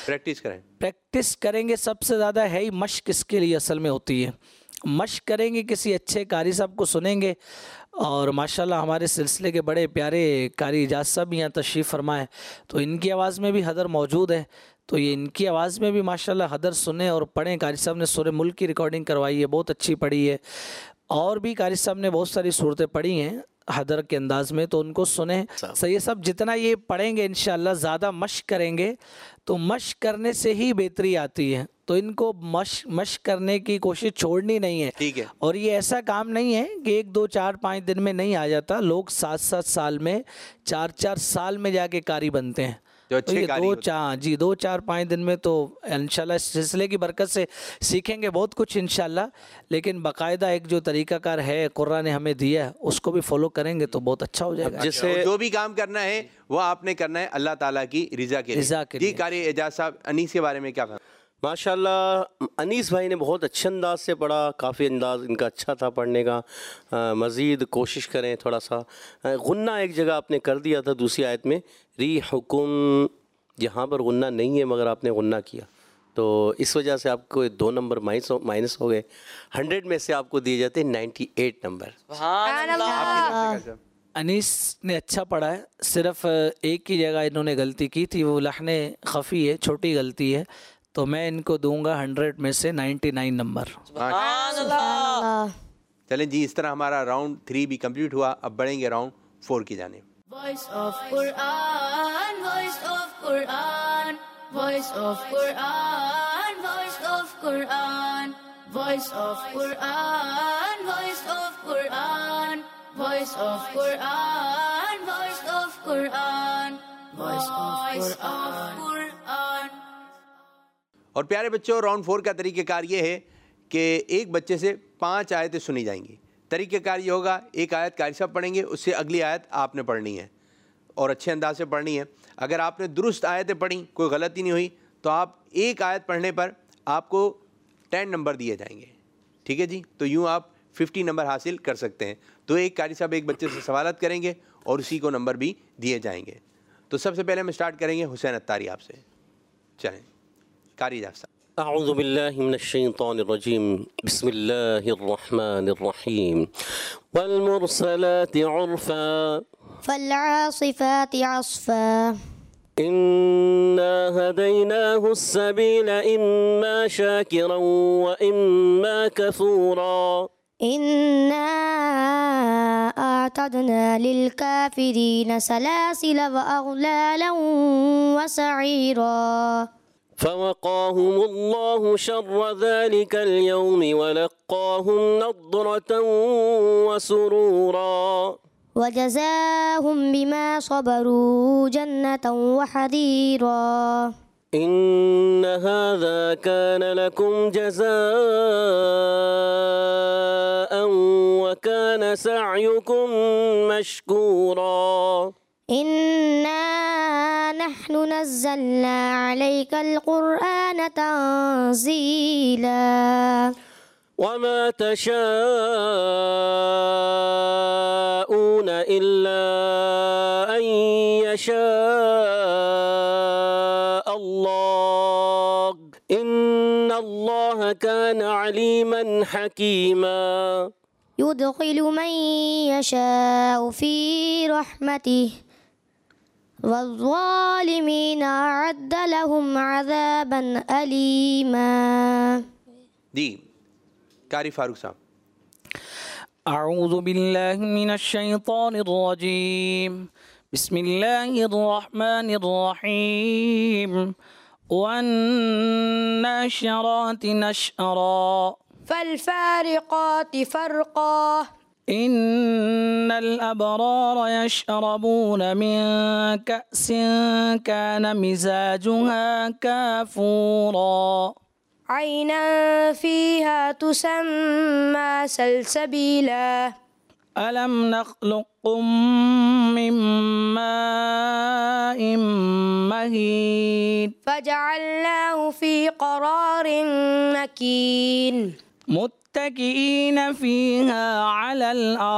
پریکٹس کریں گے. سب سے زیادہ ہے ہی مشق اس کے لیے اصل میں ہوتی ہے. مشق کریں گے، کسی اچھے قاری صاحب کو سنیں گے. اور ماشاءاللہ ہمارے سلسلے کے بڑے پیارے قاری اجاز صاحب یہاں تشریف فرمائے، تو ان کی آواز میں بھی حدر موجود ہے، تو یہ ان کی آواز میں بھی ماشاءاللہ حدر سنیں اور پڑھیں. قاری صاحب نے سورہ ملک کی ریکارڈنگ کروائی ہے، بہت اچھی پڑھی ہے، اور بھی قاری صاحب نے بہت ساری صورتیں پڑھی ہیں حدر کے انداز میں، تو ان کو سنیں. یہ سب جتنا یہ پڑھیں گے انشاءاللہ، زیادہ مشق کریں گے تو مشق کرنے سے ہی بہتری آتی ہے. تو ان کو مشق کرنے کی کوشش چھوڑنی نہیں ہے. ٹھیک ہے. اور یہ ایسا کام نہیں ہے کہ 1 2 4 5 دن میں نہیں آ جاتا. لوگ 7 سال میں 4 سال میں جا کے قاری بنتے ہیں. جو اچھے قاری ہوتے ہیں 2 4 5 دن میں تو انشاءاللہ اس سلسلے کی برکت سے سیکھیں گے بہت کچھ انشاءاللہ. لیکن باقاعدہ ایک جو طریقہ کار ہے قرآن نے ہمیں دیا ہے، اس کو بھی فالو کریں گے تو بہت اچھا ہو جائے گا. جسے جو بھی کام کرنا ہے وہ آپ نے کرنا ہے اللہ تعالیٰ کی رضا کے لیے. جی قاری اعجاز صاحب، انیس کے بارے میں کیا کہنا؟ ماشاءاللہ انیس بھائی نے بہت اچھے انداز سے پڑھا، کافی انداز ان کا اچھا تھا پڑھنے کا. مزید کوشش کریں تھوڑا سا. غنہ ایک جگہ آپ نے کر دیا تھا دوسری آیت میں، ریحکم، یہاں پر غنہ نہیں ہے مگر آپ نے غنہ کیا، تو اس وجہ سے آپ کو 2 نمبر مائنس ہو گئے. 100 میں سے آپ کو دیے جاتے 98 نمبر. سبحان اللہ. انیس نے اچھا پڑھا ہے، صرف ایک ہی جگہ انہوں نے غلطی کی تھی، وہ لحن خفی ہے، چھوٹی غلطی ہے، تو میں ان کو دوں گا 100 میں سے 99 نمبر. سبحان اللہ. چلیں جی، اس طرح ہمارا راؤنڈ 3 بھی کمپلیٹ ہوا. اب بڑھیں گے راؤنڈ 4 کی جانب. Voice of Quran, voice of Quran, voice of Quran, voice of Quran, voice of Quran, voice of Quran, voice of Quran, voice of Quran, voice of Quran. اور پیارے بچوں، راؤنڈ 4 کا طریقہ کار یہ ہے کہ ایک بچے سے 5 آیتیں سنی جائیں گی. طریقہ کار یہ ہوگا، ایک آیت قاری صاحب پڑھیں گے، اس سے اگلی آیت آپ نے پڑھنی ہے اور اچھے انداز سے پڑھنی ہے. اگر آپ نے درست آیتیں پڑھیں، کوئی غلطی نہیں ہوئی، تو آپ ایک آیت پڑھنے پر آپ کو 10 نمبر دیے جائیں گے. ٹھیک ہے جی؟ تو یوں آپ 50 نمبر حاصل کر سکتے ہیں. تو ایک قاری صاحب ایک بچے سے سوالات کریں گے اور اسی کو نمبر بھی دیے جائیں گے. تو سب سے پہلے ہم اسٹارٹ کریں گے حسین اتاری آپ سے. چلیں قاری صاحب. اعوذ باللہ من الشیطان الرجیم، بسم اللہ الرحمن الرحیم. والمرسلات عرفا فالعاصفات عصفا إنا هديناه السبيل إما شاكرا وإما كفورا. إنا أعتدنا للكافرين سلاسل وأغلالا وسعيرا. فوقاهم الله شر ذلك اليوم ولقاهم نضرة وسرورا. وجزاهم بما صبروا جنة وحريرا. إن هذا كان لكم جزاء وكان سعيكم مشكورا. إنا نحن نزلنا عليك القرآن تنزيلا. وما تشاءون إلا أن يشاء الله إن الله كان عليما حكيما. يدخل من يشاء في رحمته والظالمين أعد لهم عذابا أليما. جی قاری فاروق صاحب. اعوذ باللہ من الشیطان الرجیم، بسم اللہ الرحمن الرحیم. والناشرات نشرا فالفارقات فرقا إن الأبرار يشربون من كأس كان مزاجها كافورا. عينا فيها تسمى سلسبيلا. ألم نخلقكم من ماء مهين فجعلناه في قرار مكين. متكئين فيها على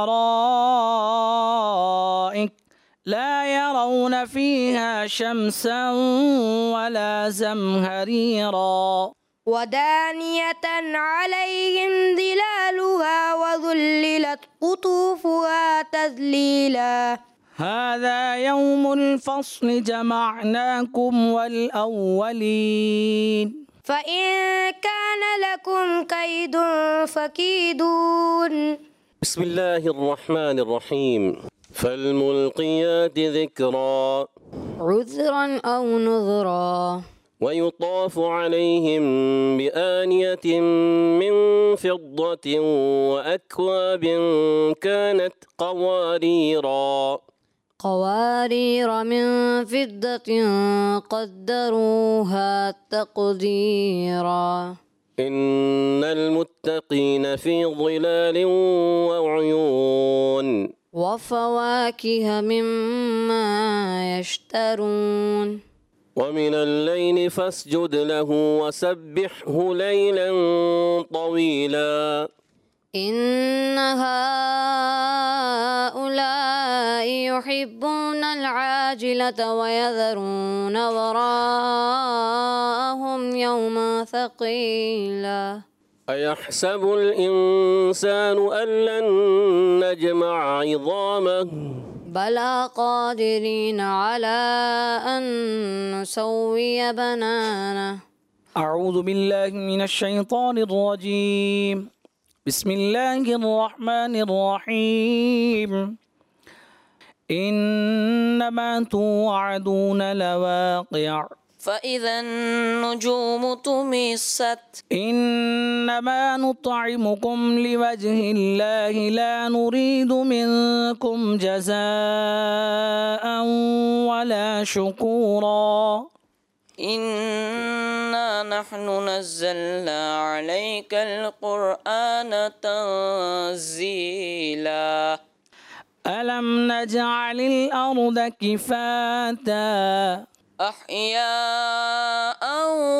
الأرائك لا يرون فيها شمسا ولا زمهريرا ودانية عليهم ظلالها وذللت قطوفها تذليلا هذا يوم الفصل جمعناكم والأولين فإن كان لكم كيد فكيدون بسم الله الرحمن الرحيم فالملقيات ذكرا عذرا أو نذرا ويطاف عليهم بآنية من فضة وأكواب كانت قواريرا من فضة قدروها تقديرا إن المتقين في ظلال وعيون وفواكه مما يشترون ومن الليل فاسجد له وسبحه ليلا طويلا إن هؤلاء يحبون العاجلة ويذرون وراءهم يوما ثقيلا أيحسب الإنسان أن لن نجمع عظامه بلى قادرين على أن نسوي بنانه أعوذ بالله من الشيطان الرجيم بسم الله الرحمن الرحيم إنما توعدون لواقع فإذا النجوم طمست إنما نطعمكم لوجه الله لا نريد منكم جزاء ولا شكورا إنا نحن نزلنا عليك القرآن تنزيلا ألم نجعل الأرض كفاتا أحياء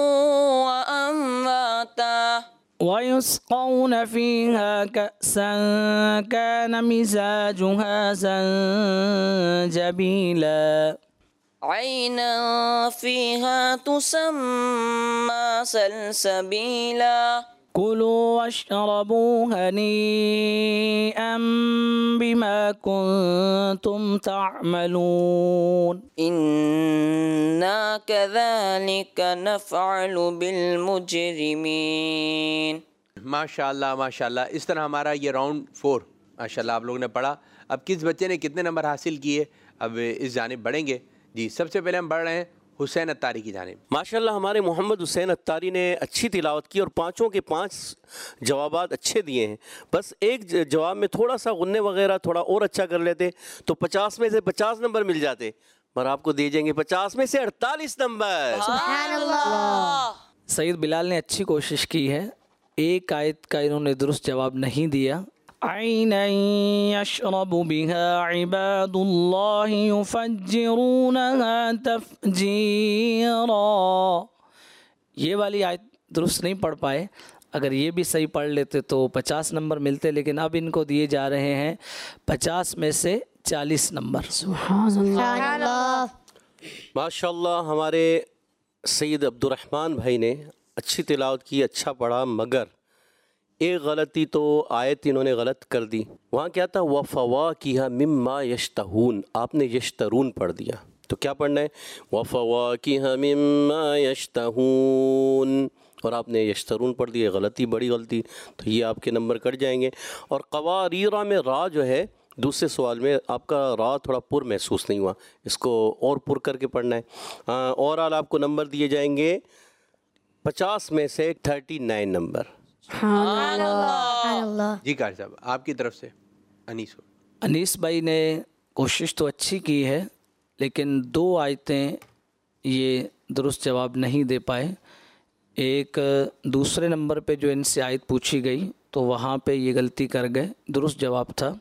وأمواتا ويسقون فيها كأسا كان مزاجها زنجبيلا عينا فيها تسمى سلسبيلا كلوا واشربوا هنيئا بما كنتم تعملون إنا كذلك نفعل بالمجرمين माशाल्लाह माशाल्लाह। इस तरह हमारा ये राउंड 4 माशाल्लाह आप लोगों ने पढ़ा। अब किस बच्चे ने कितने नंबर हासिल किए अब इस जानिब बढ़ेंगे। जी सबसे पहले हम बढ़ रहे हैं हुसैन अत्तारी की जानिब। माशाल्लाह हमारे मोहम्मद हुसैन अत्तारी ने अच्छी तिलावत की और पाँचों के 5 जवाबात अच्छे दिए हैं। बस एक जवाब में थोड़ा सा गुन्ने वगैरह थोड़ा और अच्छा कर लेते तो 50 में से 50 नंबर मिल जाते, पर आपको दिए जाएंगे 50 में से 48 नंबर। सईद बिलाल ने अच्छी कोशिश की है। एक आयत का इन्होंने दुरुस्त जवाब नहीं दिया। ऐना यशरबु बिहा इबादुल्लाहि युफज्जिरूनहा तफजीरा, ये वाली आयत दुरुस्त नहीं पढ़ पाए। अगर ये भी सही पढ़ लेते तो 50 नंबर मिलते, लेकिन अब इनको दिए जा रहे हैं 50 में से 40 नंबर। माशाल्लाह हमारे सईद अब्दुर्रहमान भाई ने अच्छी तिलावत की, अच्छा पढ़ा, मगर एक गलती तो आयत इन्होंने गलत कर दी। वहाँ क्या था, वफ़वाकिहा मिम्मा यश्तहून, आपने यश्तरून पढ़ दिया। तो क्या पढ़ना है, वफ़वाकिहा मिम्मा यश्तहून, और आपने यश्तरून पढ़ दिया, गलती, बड़ी गलती। तो ये आपके नंबर कट जाएंगे। और क़वारीरा में रा जो है दूसरे सवाल में आपका रा थोड़ा पुर महसूस नहीं हुआ, इसको और पुर करके पढ़ना है। और आपको नंबर दिए जाएंगे 50 में से 39 नंबर। जी कार साहब आपकी तरफ से अनीस भाई ने कोशिश तो अच्छी की है, लेकिन 2 आयतें ये दुरुस्त जवाब नहीं दे पाए। एक दूसरे नंबर पे जो इनसे आयत पूछी गई तो वहाँ पे ये गलती कर गए। दुरुस्त जवाब था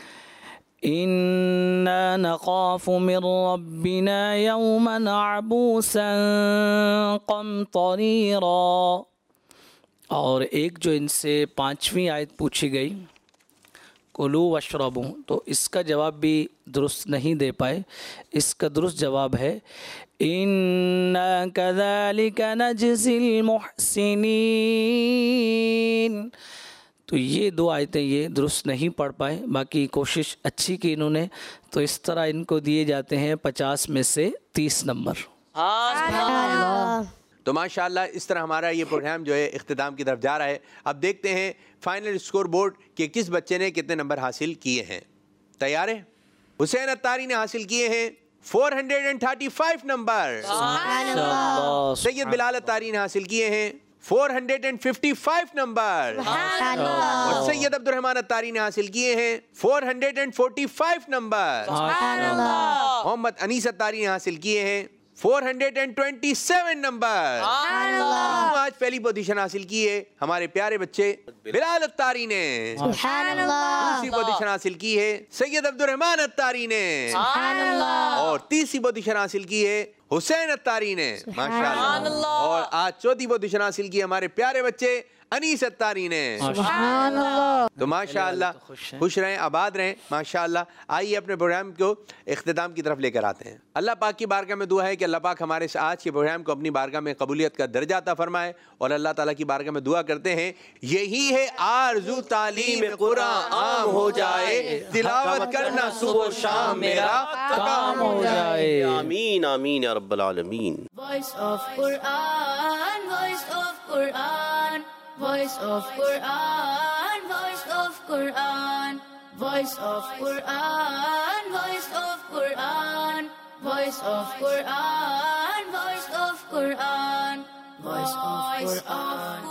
इन्ना नख़ाफ़ु मिन रब्बिना यौमन अबूसन क़मतरीरा, اور ایک جو ان سے 5ویں آیت پوچھی گئی کلو وشربو، تو اس کا جواب بھی درست نہیں دے پائے. اس کا درست جواب ہے اِنَّا كَذَلِكَ نَجْزِي الْمُحْسِنِينَ. تو یہ 2 آیتیں یہ درست نہیں پڑھ پائے، باقی کوشش اچھی کی انہوں نے. تو اس طرح ان کو دیے جاتے ہیں 50 میں سے 30 نمبر. تو ماشاءاللہ اس طرح ہمارا یہ پروگرام جو ہے اختتام کی طرف جا رہا ہے. اب دیکھتے ہیں فائنل اسکور بورڈ کہ کس بچے نے کتنے نمبر حاصل کیے ہیں. تیار ہے؟ حسین اتاری نے حاصل کیے ہیں 435 نمبر. سید بلال اتاری نے حاصل کیے ہیں 455 نمبر. اور سید عبد الرحمن اتاری نے حاصل کیے ہیں 445 نمبر. محمد انیس اتاری نے حاصل کیے ہیں 427 نمبر. آج پہلی پوزیشن حاصل کی ہے ہمارے پیارے بچے بلال اتاری نے. دوسری پوزیشن حاصل کی ہے سید عبد الرحمن اتاری نے. اور تیسری پوزیشن حاصل کی ہے حسین اتاری نے. ماشاءاللہ. اور آج چوتھی پوزیشن حاصل کی ہمارے پیارے بچے انیس اتاری نے. تو ماشاءاللہ خوش رہیں، آباد رہیں. ماشاءاللہ آئیے اپنے پروگرام کو اختتام کی طرف لے کر آتے ہیں. اللہ پاک کی بارگاہ میں دعا ہے کہ اللہ پاک ہمارے آج کے پروگرام کو اپنی بارگاہ میں قبولیت کا درجہ عطا فرمائے. اور اللہ تعالیٰ کی بارگاہ میں دعا کرتے ہیں یہی ہے آرزو تعلیم قرآن عام ہو جائے، تلاوت کرنا صبح و شام میرا کام ہو جائے. آمین آمین یا رب العالمین. Voice of Quran, voice of Quran, voice of Quran, voice of Quran, voice of Quran, voice of Quran, voice of Quran, voice of Quran, voice of Quran.